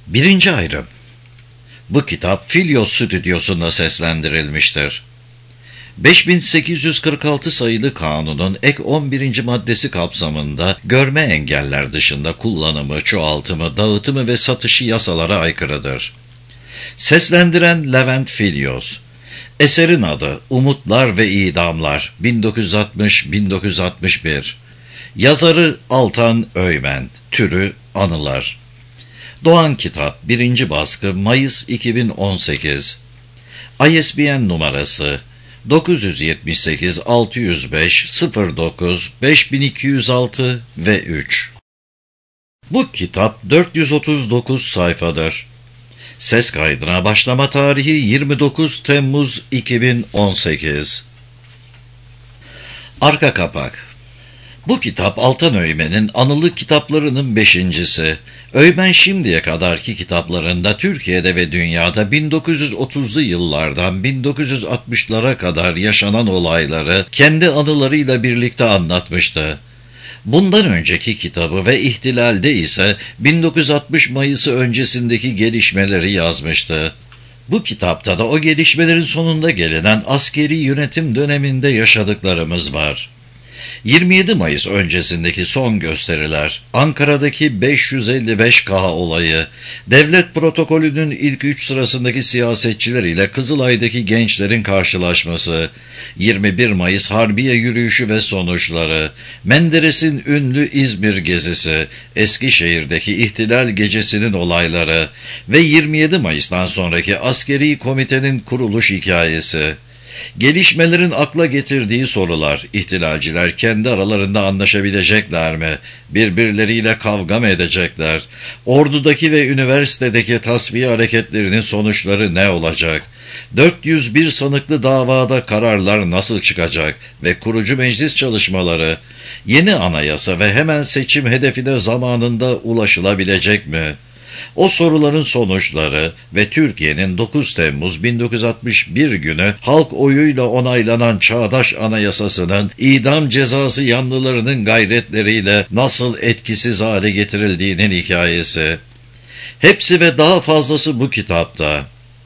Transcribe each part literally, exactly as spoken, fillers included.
Birinci ayrım. Bu kitap Filyos Stüdyosu'nda seslendirilmiştir. beş bin sekiz yüz kırk altı sayılı kanunun ek on birinci maddesi kapsamında görme engeller dışında kullanımı, çoğaltımı, dağıtımı ve satışı yasalara aykırıdır. Seslendiren Levent Filyos. Eserin adı Umutlar ve İdamlar bin dokuz yüz altmış - bin dokuz yüz altmış bir. Yazarı Altan Öymen. Türü Anılar. Doğan Kitap birinci baskı Mayıs iki bin on sekiz. I S B N numarası dokuz yüz yetmiş sekiz altı yüz beş sıfır dokuz beş bin iki yüz altı ve üç. Bu kitap dört yüz otuz dokuz sayfadır. Ses kaydına başlama tarihi yirmi dokuz Temmuz iki bin on sekiz. Arka kapak. Bu kitap Altan Öymen'in anılı kitaplarının beşincisi. Öymen şimdiye kadarki kitaplarında Türkiye'de ve dünyada bin dokuz yüz otuzlu yıllardan bin dokuz yüz altmışlara kadar yaşanan olayları kendi anılarıyla birlikte anlatmıştı. Bundan önceki kitabı ve ihtilalde ise bin dokuz yüz altmış Mayıs'ı öncesindeki gelişmeleri yazmıştı. Bu kitapta da o gelişmelerin sonunda gelinen askeri yönetim döneminde yaşadıklarımız var. yirmi yedi Mayıs öncesindeki son gösteriler, Ankara'daki beş yüz elli beş K olayı, devlet protokolünün ilk üç sırasındaki siyasetçiler ile Kızılay'daki gençlerin karşılaşması, yirmi bir Mayıs Harbiye yürüyüşü ve sonuçları, Menderes'in ünlü İzmir gezisi, Eskişehir'deki ihtilal gecesinin olayları ve yirmi yedi Mayıs'tan sonraki askeri komitenin kuruluş hikayesi. Gelişmelerin akla getirdiği sorular, ihtilalciler kendi aralarında anlaşabilecekler mi? Birbirleriyle kavga mı edecekler? Ordudaki ve üniversitedeki tasfiye hareketlerinin sonuçları ne olacak? dört yüz bir sanıklı davada kararlar nasıl çıkacak ve kurucu meclis çalışmaları, yeni anayasa ve hemen seçim hedefine zamanında ulaşılabilecek mi? O soruların sonuçları ve Türkiye'nin dokuz Temmuz bin dokuz yüz altmış bir günü halk oyuyla onaylanan Çağdaş Anayasası'nın idam cezası yanlılarının gayretleriyle nasıl etkisiz hale getirildiğinin hikayesi. Hepsi ve daha fazlası bu kitapta.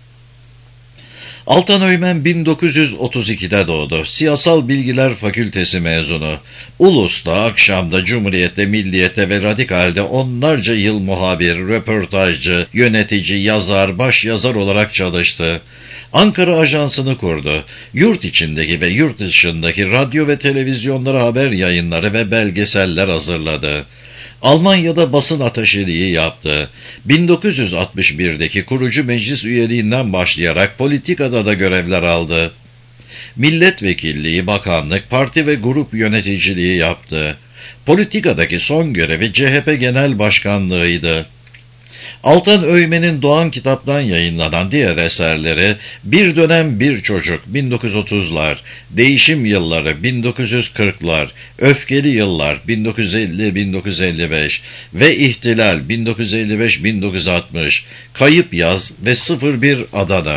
Altan Öymen bin dokuz yüz otuz ikide doğdu. Siyasal Bilgiler Fakültesi mezunu. Ulus'ta, Akşam'da, Cumhuriyet'te, Milliyet'te ve Radikal'de onlarca yıl muhabir, röportajcı, yönetici, yazar, başyazar olarak çalıştı. Ankara Ajansı'nı kurdu. Yurt içindeki ve yurt dışındaki radyo ve televizyonlara haber yayınları ve belgeseller hazırladı. Almanya'da basın ataşeliği yaptı. bin dokuz yüz altmış birdeki kurucu meclis üyeliğinden başlayarak politikada da görevler aldı. Milletvekilliği, bakanlık, parti ve grup yöneticiliği yaptı. Politikadaki son görevi C H P Genel Başkanlığıydı. Altan Öymen'in Doğan Kitap'tan yayınlanan diğer eserleri Bir Dönem Bir Çocuk bin dokuz yüz otuzlar, Değişim Yılları bin dokuz yüz kırklar, Öfkeli Yıllar bin dokuz yüz elli - bin dokuz yüz elli beş ve İhtilal bin dokuz yüz elli beş - bin dokuz yüz altmış, Kayıp Yaz ve sıfır bir Adana.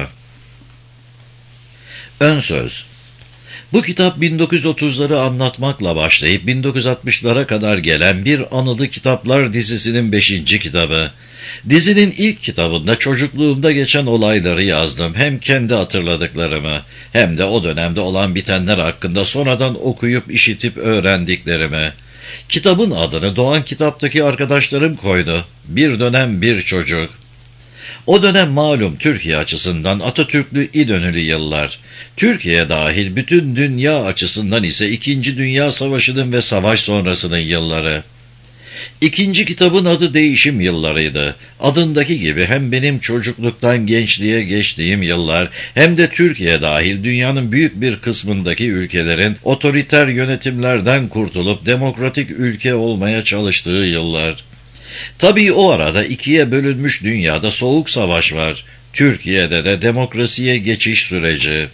Ön söz. Bu kitap bin dokuz yüz otuzları anlatmakla başlayıp bin dokuz yüz altmışlara kadar gelen bir anılı kitaplar dizisinin beşinci kitabı. Dizinin ilk kitabında çocukluğumda geçen olayları yazdım. Hem kendi hatırladıklarımı hem de o dönemde olan bitenler hakkında sonradan okuyup işitip öğrendiklerimi. Kitabın adını Doğan Kitap'taki arkadaşlarım koydu. Bir Dönem Bir Çocuk. O dönem malum Türkiye açısından Atatürklü İnönülü yıllar. Türkiye dahil bütün dünya açısından ise İkinci Dünya Savaşı'nın ve savaş sonrasının yılları. İkinci kitabın adı Değişim Yıllarıydı. Adındaki gibi hem benim çocukluktan gençliğe geçtiğim yıllar hem de Türkiye dahil dünyanın büyük bir kısmındaki ülkelerin otoriter yönetimlerden kurtulup demokratik ülke olmaya çalıştığı yıllar. Tabii o arada ikiye bölünmüş dünyada soğuk savaş var. Türkiye'de de demokrasiye geçiş süreci.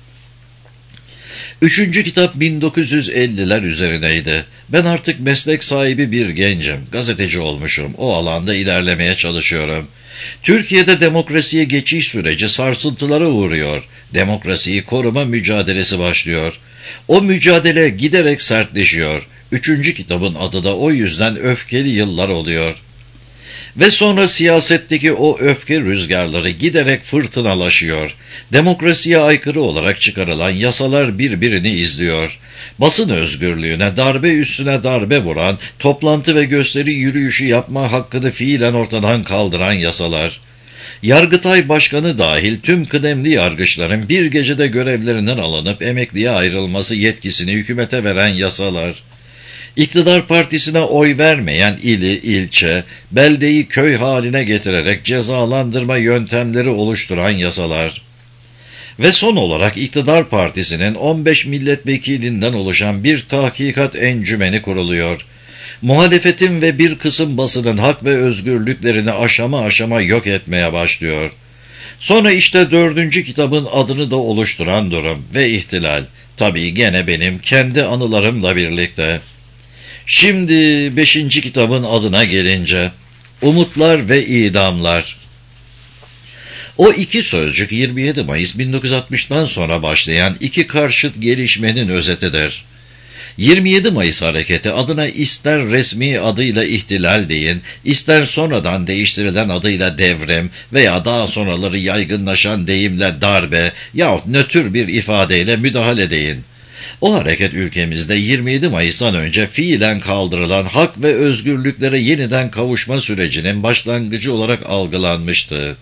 Üçüncü kitap bin dokuz yüz elliler üzerineydi. Ben artık meslek sahibi bir gencim, gazeteci olmuşum, o alanda ilerlemeye çalışıyorum. Türkiye'de demokrasiye geçiş süreci sarsıntılara uğruyor. Demokrasiyi koruma mücadelesi başlıyor. O mücadele giderek sertleşiyor. Üçüncü kitabın adı da o yüzden Öfkeli Yıllar oluyor. Ve sonra siyasetteki o öfke rüzgarları giderek fırtınalaşıyor. Demokrasiye aykırı olarak çıkarılan yasalar birbirini izliyor. Basın özgürlüğüne darbe üstüne darbe vuran, toplantı ve gösteri yürüyüşü yapma hakkını fiilen ortadan kaldıran yasalar. Yargıtay Başkanı dahil tüm kıdemli yargıçların bir gecede görevlerinden alınıp emekliye ayrılması yetkisini hükümete veren yasalar. İktidar partisine oy vermeyen ili, ilçe, beldeyi köy haline getirerek cezalandırma yöntemleri oluşturan yasalar. Ve son olarak iktidar partisinin on beş milletvekilinden oluşan bir tahkikat encümeni kuruluyor. Muhalefetin ve bir kısım basının hak ve özgürlüklerini aşama aşama yok etmeye başlıyor. Sonra işte dördüncü kitabın adını da oluşturan durum ve ihtilal. Tabii gene benim kendi anılarımla birlikte. Şimdi beşinci kitabın adına gelince, Umutlar ve İdamlar. O iki sözcük yirmi yedi Mayıs bin dokuz yüz altmıştan sonra başlayan iki karşıt gelişmenin özetidir. yirmi yedi Mayıs hareketi adına ister resmi adıyla ihtilal deyin, ister sonradan değiştirilen adıyla devrim veya daha sonraları yaygınlaşan deyimle darbe yahut nötr bir ifadeyle müdahale deyin. O hareket ülkemizde yirmi yedi Mayıs'tan önce fiilen kaldırılan hak ve özgürlüklere yeniden kavuşma sürecinin başlangıcı olarak algılanmıştı.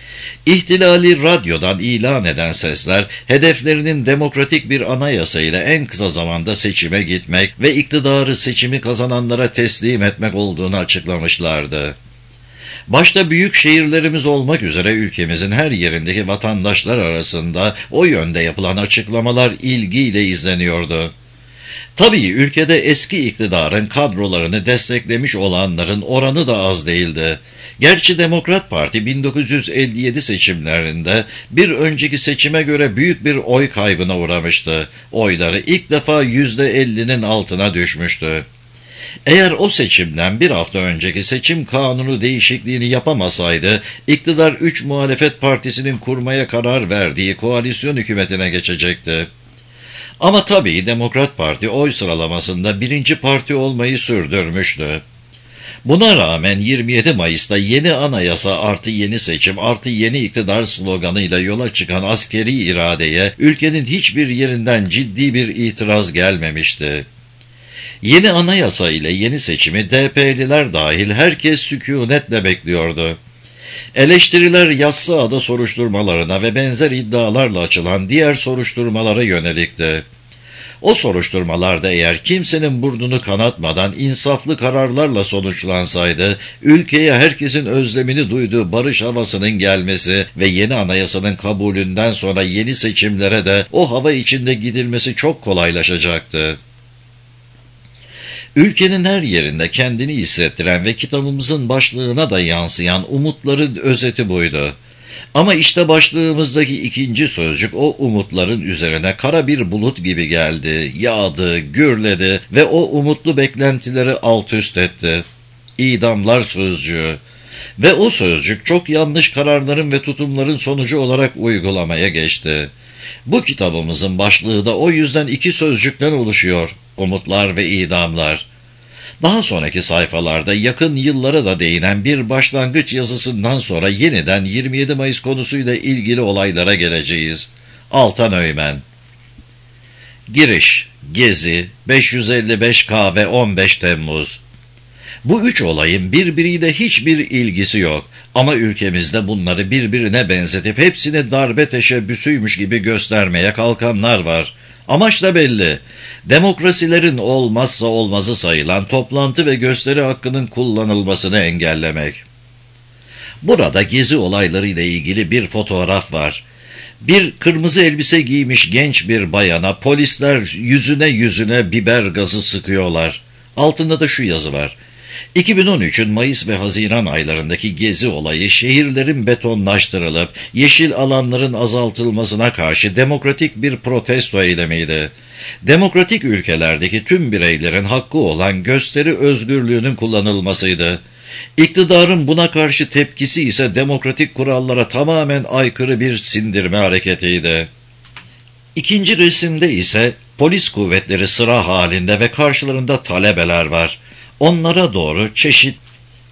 İhtilali radyodan ilan eden sesler, hedeflerinin demokratik bir anayasa ile en kısa zamanda seçime gitmek ve iktidarı seçimi kazananlara teslim etmek olduğunu açıklamışlardı. Başta büyük şehirlerimiz olmak üzere ülkemizin her yerindeki vatandaşlar arasında o yönde yapılan açıklamalar ilgiyle izleniyordu. Tabii ülkede eski iktidarın kadrolarını desteklemiş olanların oranı da az değildi. Gerçi Demokrat Parti bin dokuz yüz elli yedi seçimlerinde bir önceki seçime göre büyük bir oy kaybına uğramıştı. Oyları ilk defa yüzde ellinin altına düşmüştü. Eğer o seçimden bir hafta önceki seçim kanunu değişikliğini yapamasaydı, iktidar üç muhalefet partisinin kurmaya karar verdiği koalisyon hükümetine geçecekti. Ama tabii Demokrat Parti oy sıralamasında birinci parti olmayı sürdürmüştü. Buna rağmen yirmi yedi Mayıs'ta yeni anayasa artı yeni seçim artı yeni iktidar sloganıyla yola çıkan askeri iradeye ülkenin hiçbir yerinden ciddi bir itiraz gelmemişti. Yeni anayasa ile yeni seçimi D P'liler dahil herkes sükunetle bekliyordu. Eleştiriler Yassıada soruşturmalarına ve benzer iddialarla açılan diğer soruşturmalara yönelikti. O soruşturmalarda eğer kimsenin burnunu kanatmadan insaflı kararlarla sonuçlansaydı, ülkeye herkesin özlemini duyduğu barış havasının gelmesi ve yeni anayasanın kabulünden sonra yeni seçimlere de o hava içinde gidilmesi çok kolaylaşacaktı. Ülkenin her yerinde kendini hissettiren ve kitabımızın başlığına da yansıyan umutların özeti buydu. Ama işte başlığımızdaki ikinci sözcük o umutların üzerine kara bir bulut gibi geldi, yağdı, gürledi ve o umutlu beklentileri alt üst etti. İdamlar sözcüğü. Ve o sözcük çok yanlış kararların ve tutumların sonucu olarak uygulamaya geçti. Bu kitabımızın başlığı da o yüzden iki sözcükten oluşuyor. Umutlar ve idamlar. Daha sonraki sayfalarda yakın yıllara da değinen bir başlangıç yazısından sonra yeniden yirmi yedi Mayıs konusuyla ilgili olaylara geleceğiz. Altan Öğmen. Giriş, Gezi, beş yüz elli beş K ve on beş Temmuz. Bu üç olayın birbiriyle hiçbir ilgisi yok. Ama ülkemizde bunları birbirine benzetip hepsini darbe teşebbüsüymüş gibi göstermeye kalkanlar var. Amaç da belli. Demokrasilerin olmazsa olmazı sayılan toplantı ve gösteri hakkının kullanılmasını engellemek. Burada gezi olaylarıyla ilgili bir fotoğraf var. Bir kırmızı elbise giymiş genç bir bayana polisler yüzüne yüzüne biber gazı sıkıyorlar. Altında da şu yazı var. iki bin on üçün Mayıs ve Haziran aylarındaki gezi olayı şehirlerin betonlaştırılıp yeşil alanların azaltılmasına karşı demokratik bir protesto eylemiydi. Demokratik ülkelerdeki tüm bireylerin hakkı olan gösteri özgürlüğünün kullanılmasıydı. İktidarın buna karşı tepkisi ise demokratik kurallara tamamen aykırı bir sindirme hareketiydi. İkinci resimde ise polis kuvvetleri sıra halinde ve karşılarında talebeler var. Onlara doğru çeşit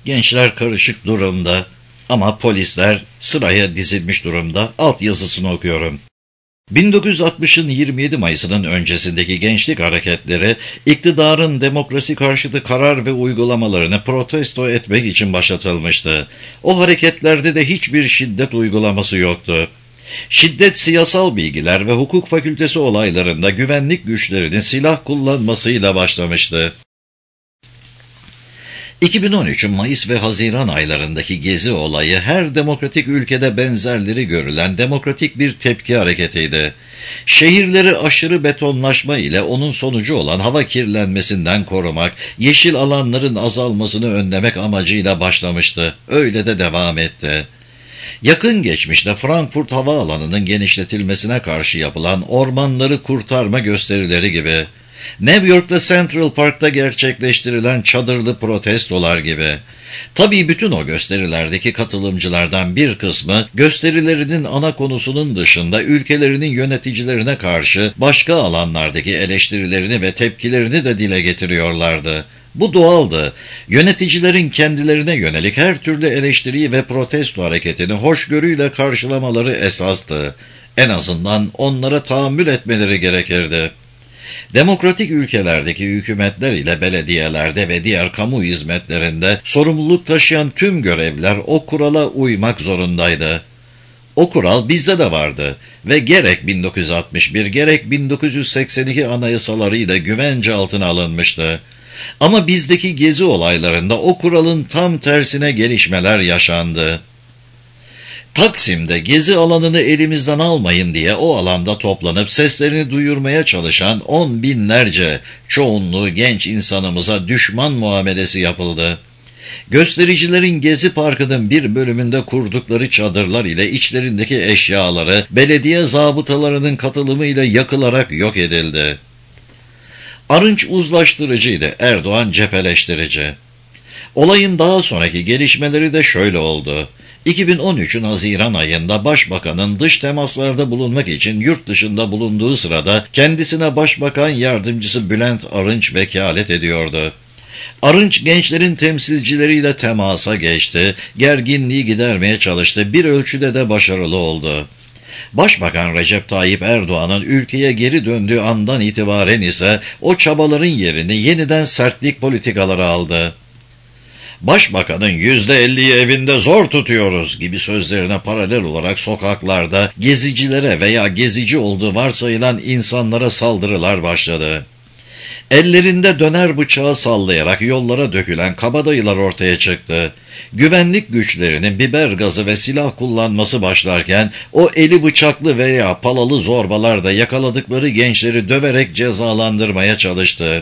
Gençler karışık durumda ama polisler sıraya dizilmiş durumda. Alt yazısını okuyorum. bin dokuz yüz altmışın yirmi yedi Mayıs'ının öncesindeki gençlik hareketleri, iktidarın demokrasi karşıtı karar ve uygulamalarını protesto etmek için başlatılmıştı. O hareketlerde de hiçbir şiddet uygulaması yoktu. Şiddet siyasal bilgiler ve hukuk fakültesi olaylarında güvenlik güçlerinin silah kullanmasıyla başlamıştı. iki bin on üçün Mayıs ve Haziran aylarındaki Gezi olayı her demokratik ülkede benzerleri görülen demokratik bir tepki hareketiydi. Şehirleri aşırı betonlaşma ile onun sonucu olan hava kirlenmesinden korumak, yeşil alanların azalmasını önlemek amacıyla başlamıştı. Öyle de devam etti. Yakın geçmişte Frankfurt Havaalanı'nın genişletilmesine karşı yapılan ormanları kurtarma gösterileri gibi, New York'ta Central Park'ta gerçekleştirilen çadırlı protestolar gibi. Tabii bütün o gösterilerdeki katılımcılardan bir kısmı gösterilerinin ana konusunun dışında ülkelerinin yöneticilerine karşı başka alanlardaki eleştirilerini ve tepkilerini de dile getiriyorlardı. Bu doğaldı. Yöneticilerin kendilerine yönelik her türlü eleştiriyi ve protesto hareketini hoşgörüyle karşılamaları esastı. En azından onlara tahammül etmeleri gerekirdi. Demokratik ülkelerdeki hükümetler ile belediyelerde ve diğer kamu hizmetlerinde sorumluluk taşıyan tüm görevliler o kurala uymak zorundaydı. O kural bizde de vardı ve gerek bin dokuz yüz altmış bir gerek bin dokuz yüz seksen iki anayasalarıyla güvence altına alınmıştı. Ama bizdeki gezi olaylarında o kuralın tam tersine gelişmeler yaşandı. Taksim'de gezi alanını elimizden almayın diye o alanda toplanıp seslerini duyurmaya çalışan on binlerce çoğunluğu genç insanımıza düşman muamelesi yapıldı. Göstericilerin Gezi Parkı'nın bir bölümünde kurdukları çadırlar ile içlerindeki eşyaları belediye zabıtalarının katılımıyla yakılarak yok edildi. Arınç uzlaştırıcıydı, Erdoğan cepheleştirici. Olayın daha sonraki gelişmeleri de şöyle oldu. iki bin on üçün Haziran ayında Başbakan'ın dış temaslarda bulunmak için yurt dışında bulunduğu sırada kendisine Başbakan Yardımcısı Bülent Arınç vekalet ediyordu. Arınç gençlerin temsilcileriyle temasa geçti, gerginliği gidermeye çalıştı, bir ölçüde de başarılı oldu. Başbakan Recep Tayyip Erdoğan'ın ülkeye geri döndüğü andan itibaren ise o çabaların yerini yeniden sertlik politikaları aldı. Başbakanın yüzde elliyi evinde zor tutuyoruz gibi sözlerine paralel olarak sokaklarda gezicilere veya gezici olduğu varsayılan insanlara saldırılar başladı. Ellerinde döner bıçağı sallayarak yollara dökülen kabadayılar ortaya çıktı. Güvenlik güçlerinin biber gazı ve silah kullanması başlarken o eli bıçaklı veya palalı zorbalar da yakaladıkları gençleri döverek cezalandırmaya çalıştı.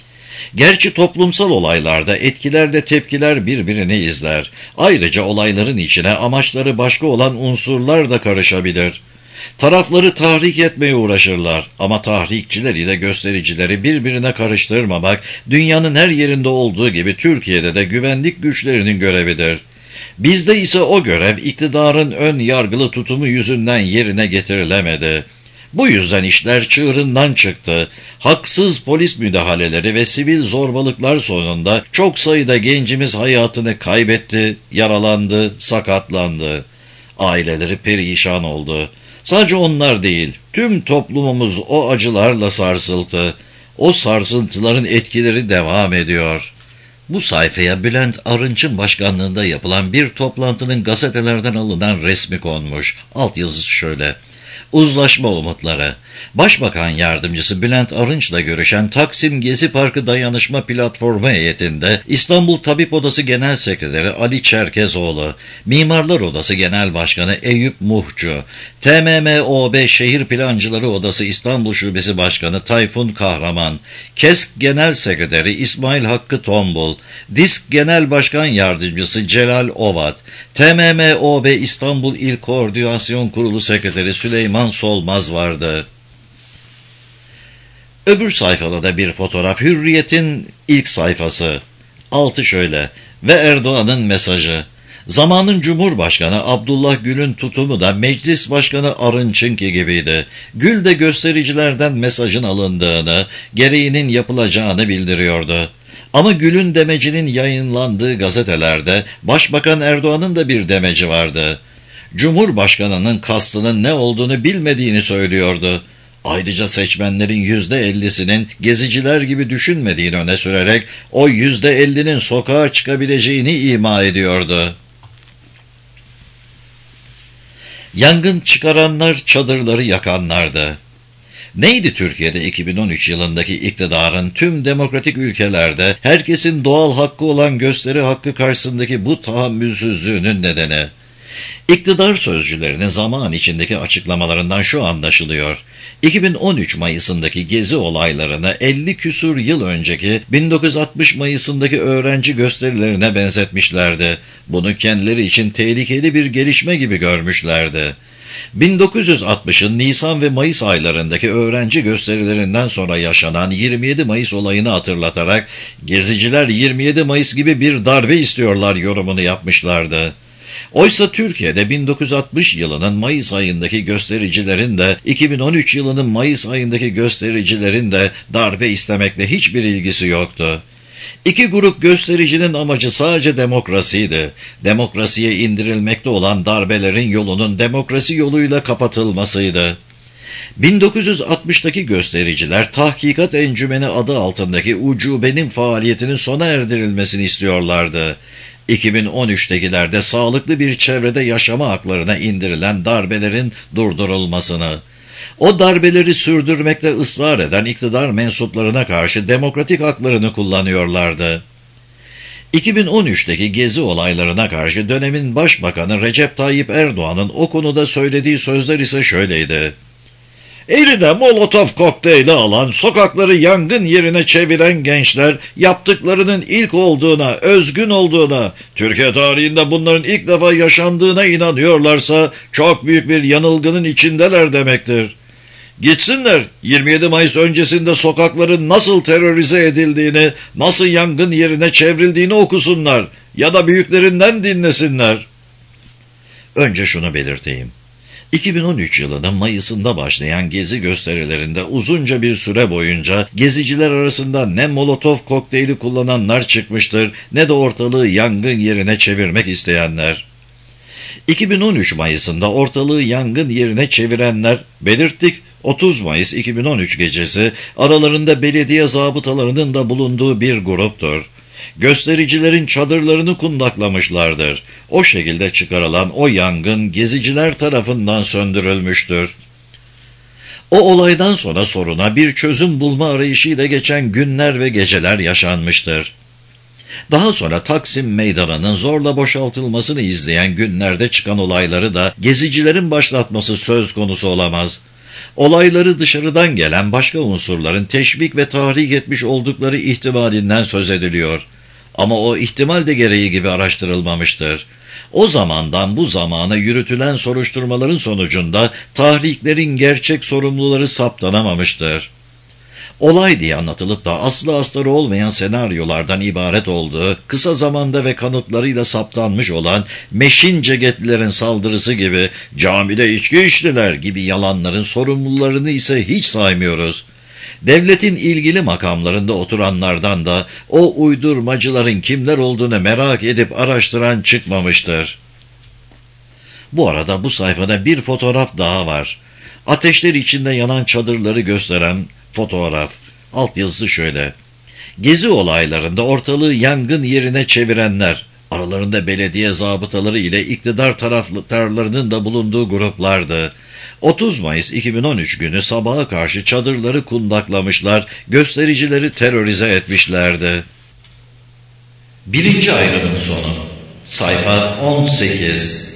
Gerçi toplumsal olaylarda etkilerde tepkiler birbirini izler. Ayrıca olayların içine amaçları başka olan unsurlar da karışabilir. Tarafları tahrik etmeye uğraşırlar ama tahrikçiler ile göstericileri birbirine karıştırmamak dünyanın her yerinde olduğu gibi Türkiye'de de güvenlik güçlerinin görevidir. Bizde ise o görev iktidarın ön yargılı tutumu yüzünden yerine getirilemedi. Bu yüzden işler çığırından çıktı. Haksız polis müdahaleleri ve sivil zorbalıklar sonunda çok sayıda gencimiz hayatını kaybetti, yaralandı, sakatlandı. Aileleri perişan oldu. Sadece onlar değil, tüm toplumumuz o acılarla sarsıldı. O sarsıntıların etkileri devam ediyor. Bu sayfaya Bülent Arınç'ın başkanlığında yapılan bir toplantının gazetelerden alınan resmi konmuş. Altyazısı şöyle: Uzlaşma umutları. Başbakan Yardımcısı Bülent Arınç'la görüşen Taksim Gezi Parkı Dayanışma Platformu heyetinde İstanbul Tabip Odası Genel Sekreteri Ali Çerkezoğlu, Mimarlar Odası Genel Başkanı Eyüp Muhcu, T M M O B Şehir Plancıları Odası İstanbul Şubesi Başkanı Tayfun Kahraman, KESK Genel Sekreteri İsmail Hakkı Tombul, DİSK Genel Başkan Yardımcısı Celal Ovat, T M M O B İstanbul İl Koordinasyon Kurulu Sekreteri Süleyman Solmaz vardı. Öbür sayfada da bir fotoğraf, Hürriyet'in ilk sayfası. Altı şöyle: ve Erdoğan'ın mesajı. Zamanın Cumhurbaşkanı Abdullah Gül'ün tutumu da Meclis Başkanı Arınç'ınki gibiydi. Gül de göstericilerden mesajın alındığını, gereğinin yapılacağını bildiriyordu. Ama Gül'ün demecinin yayınlandığı gazetelerde Başbakan Erdoğan'ın da bir demeci vardı. Cumhurbaşkanının kastının ne olduğunu bilmediğini söylüyordu. Ayrıca seçmenlerin yüzde ellisinin geziciler gibi düşünmediğini öne sürerek o yüzde ellinin sokağa çıkabileceğini ima ediyordu. Yangın çıkaranlar çadırları yakanlardı. Neydi Türkiye'de iki bin on üç yılındaki iktidarın tüm demokratik ülkelerde herkesin doğal hakkı olan gösteri hakkı karşısındaki bu tahammülsüzlüğünün nedeni? İktidar sözcülerinin zaman içindeki açıklamalarından şu anlaşılıyor. iki bin on üç Mayıs'ındaki gezi olaylarını elli küsur yıl önceki bin dokuz yüz altmış Mayıs'ındaki öğrenci gösterilerine benzetmişlerdi. Bunu kendileri için tehlikeli bir gelişme gibi görmüşlerdi. bin dokuz yüz altmışın Nisan ve Mayıs aylarındaki öğrenci gösterilerinden sonra yaşanan yirmi yedi Mayıs olayını hatırlatarak geziciler yirmi yedi Mayıs gibi bir darbe istiyorlar yorumunu yapmışlardı. Oysa Türkiye'de bin dokuz yüz altmış yılının Mayıs ayındaki göstericilerin de iki bin on üç yılının Mayıs ayındaki göstericilerin de darbe istemekle hiçbir ilgisi yoktu. İki grup göstericinin amacı sadece demokrasiydi. Demokrasiye indirilmekte olan darbelerin yolunun demokrasi yoluyla kapatılmasıydı. bin dokuz yüz altmıştaki göstericiler Tahkikat Encümeni adı altındaki ucubenin faaliyetinin sona erdirilmesini istiyorlardı. iki bin on üçtekiler de sağlıklı bir çevrede yaşama haklarına indirilen darbelerin durdurulmasını, o darbeleri sürdürmekte ısrar eden iktidar mensuplarına karşı demokratik haklarını kullanıyorlardı. iki bin on üçteki gezi olaylarına karşı dönemin Başbakanı Recep Tayyip Erdoğan'ın o konuda söylediği sözler ise şöyleydi. Eline molotof kokteyli alan, sokakları yangın yerine çeviren gençler yaptıklarının ilk olduğuna, özgün olduğuna, Türkiye tarihinde bunların ilk defa yaşandığına inanıyorlarsa çok büyük bir yanılgının içindeler demektir. Gitsinler yirmi yedi Mayıs öncesinde sokakların nasıl terörize edildiğini, nasıl yangın yerine çevrildiğini okusunlar ya da büyüklerinden dinlesinler. Önce şunu belirteyim. iki bin on üç yılının Mayıs'ında başlayan gezi gösterilerinde uzunca bir süre boyunca geziciler arasında ne molotof kokteyli kullananlar çıkmıştır ne de ortalığı yangın yerine çevirmek isteyenler. iki bin on üç Mayıs'ında ortalığı yangın yerine çevirenler, belirttik, otuz Mayıs iki bin on üç gecesi aralarında belediye zabıtalarının da bulunduğu bir gruptur. Göstericilerin çadırlarını kundaklamışlardır. O şekilde çıkarılan o yangın geziciler tarafından söndürülmüştür. O olaydan sonra soruna bir çözüm bulma arayışıyla geçen günler ve geceler yaşanmıştır. Daha sonra Taksim Meydanı'nın zorla boşaltılmasını izleyen günlerde çıkan olayları da gezicilerin başlatması söz konusu olamaz. Olayları dışarıdan gelen başka unsurların teşvik ve tahrik etmiş oldukları ihtimalinden söz ediliyor. Ama o ihtimal de gereği gibi araştırılmamıştır. O zamandan bu zamana yürütülen soruşturmaların sonucunda tahriklerin gerçek sorumluları saptanamamıştır. Olay diye anlatılıp da aslı astarı olmayan senaryolardan ibaret olduğu, kısa zamanda ve kanıtlarıyla saptanmış olan meşin ceketlilerin saldırısı gibi, camide içki içtiler gibi yalanların sorumlularını ise hiç saymıyoruz. Devletin ilgili makamlarında oturanlardan da o uydurmacıların kimler olduğunu merak edip araştıran çıkmamıştır. Bu arada bu sayfada bir fotoğraf daha var. Ateşler içinde yanan çadırları gösteren fotoğraf. Altyazısı şöyle. Gezi olaylarında ortalığı yangın yerine çevirenler, aralarında belediye zabıtaları ile iktidar taraftarlarının da bulunduğu gruplardı. otuz Mayıs iki bin on üç günü sabaha karşı çadırları kundaklamışlar, göstericileri terörize etmişlerdi. Birinci ayrımın sonu. Sayfa on sekiz.